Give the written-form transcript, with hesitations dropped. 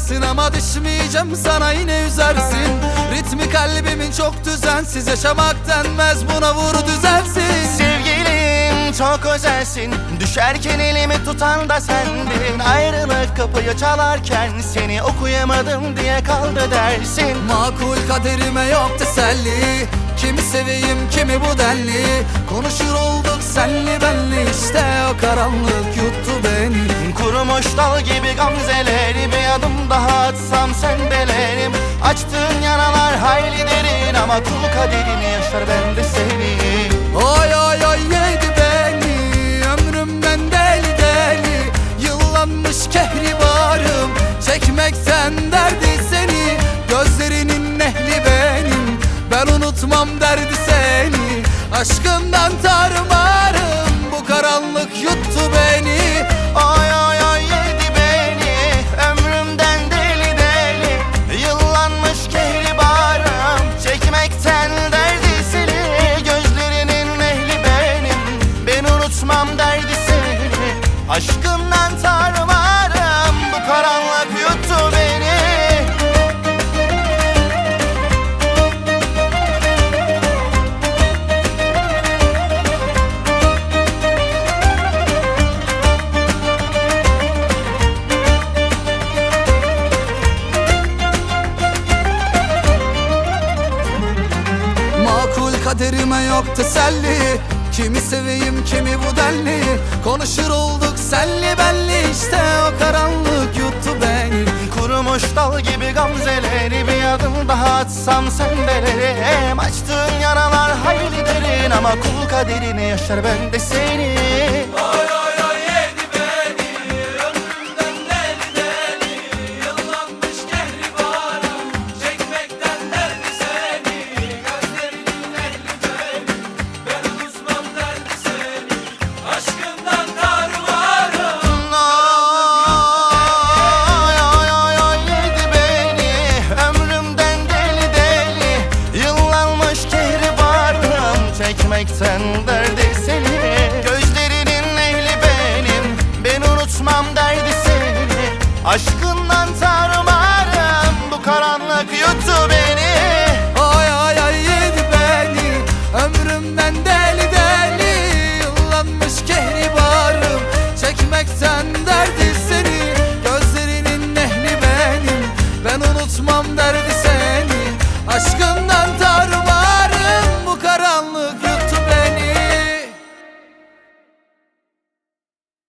dersin ama düşmeyeceğim sana, yine üzersin. Ritmi kalbimin çok düzensiz, yaşamak denmez buna, vur düzelsin. Sevgilim çok özelsin, düşerken elimi tutan da sendin. Ayrılık kapıyı çalarken seni okuyamadım diye kaldı dersin. Makul kaderime yok teselli, kimi seveyim kimi bu denli. Konuşur olduk senli benli, işte o karanlık yuttu beni. Kurumuş dal gibi gamzeleri, bir adım daha atsam sendelerim. Açtığın yaralar hayli derin ama kul kaderini yaşar ben de seni. Oy oy oy yedi beni, ömrümden deli deli. Yıllanmış kehribarım, çekmekten derdi seni. Gözlerinin ehli benim, ben unutmam derdi seni. Aşkından tarmarım, bu karanlık yuttu beni. Oy oy oy yedi beni, ömrümden deli deli. Yıllanmış kehribarım, çekmekten derdi seni. Gözlerinin ehli benim, ben unutmam derdi seni. Aşkından tarmarım, bu karanlık yuttu beni. Makul kaderime yok teselli, kimi seveyim kimi bu denli. Konuşur olduk senli benli, işte o karanlık yuttu beni. Kurumuş dal gibi gamzeleri, bir adım daha atsam sendelerim. Açtığın yaralar hayli derin ama kul kaderini yaşar ben de seni. Oy oy oy yedi beni, ömrümden deli deli. Yıllanmış kehribarım, çekmekten derdi seni. Gözlerinin ehli benim, ben unutmam derdi seni. Aşkından tarvarım. Oy oy oy oy yedi beni, ömrümden deli deli. Yıllanmış kehribarım, çekmekten derdi seni. Gözlerinin ehli benim, ben unutmam derdi seni. Aşk